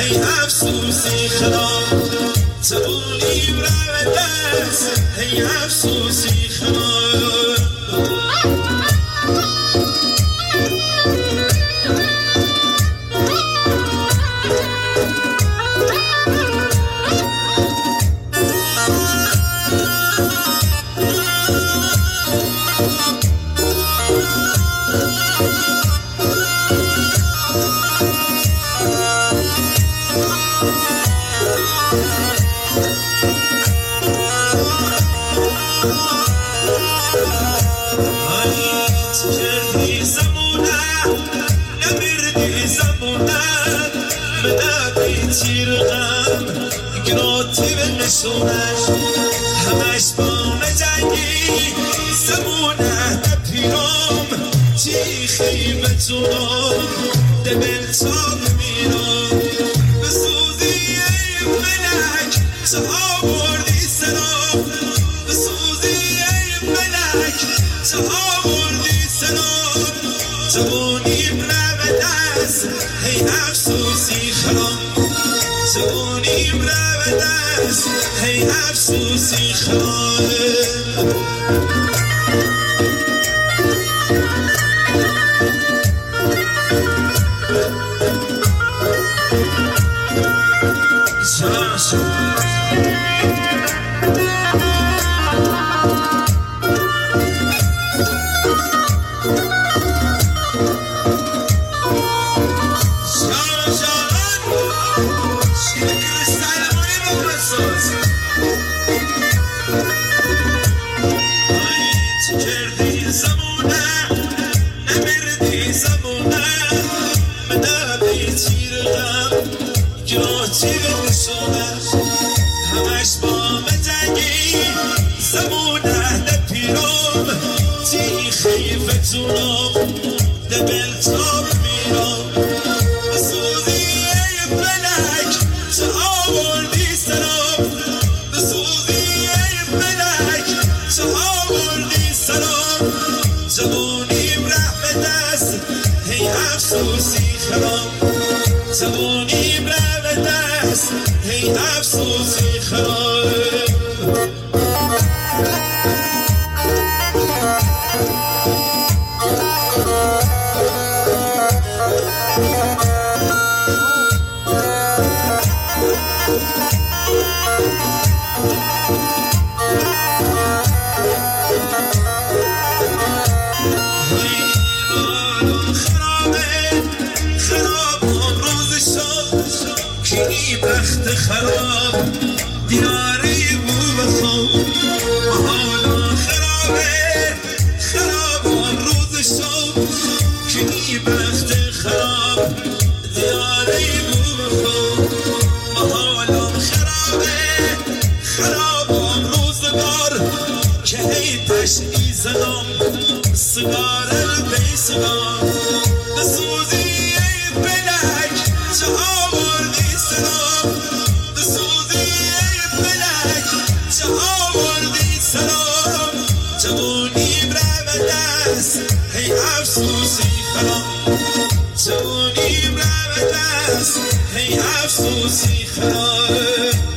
هی افسوسی خراب جوونیم رو دست هی افسوسی خراب کردی زمونه نمیردی زمونه بدادی تیرغم گراتی به نشونش همش با مجنگی زمونه نپیرم چی خیبتونم دبل تاب میرم بسوزی ای ملک چه آوردی سرام بسوزی ای ملک چه آوردی سرام جوونیم رو دست هی افسوسی خرام جوونیم رو دست هی افسوسی خرام همش با مجنگی زمونه نپیرم تی خیفتونم دبل تاب میرم بسوزی ای فلک چه آوردی سرام بسوزی ای فلک چه آوردی سرام جوونیم ره دست هی افسوسی خرام جوونیم ره دست هی افسوسی خراب بخت خراب دیاری بو بخواب حالا خرابه خراب آن روز شب کنی بخت خراب دیاری بو بخواب حالا خرابه خراب آن روزگار که هی تشعی زنم سگار البی سگار بسوزی ای فلک چه آوردی سلام بسوزی ای فلک چه آوردی سلام جوونیم رو دست هی افسوسی خرام جوونیم رو دست هی افسوسی خرام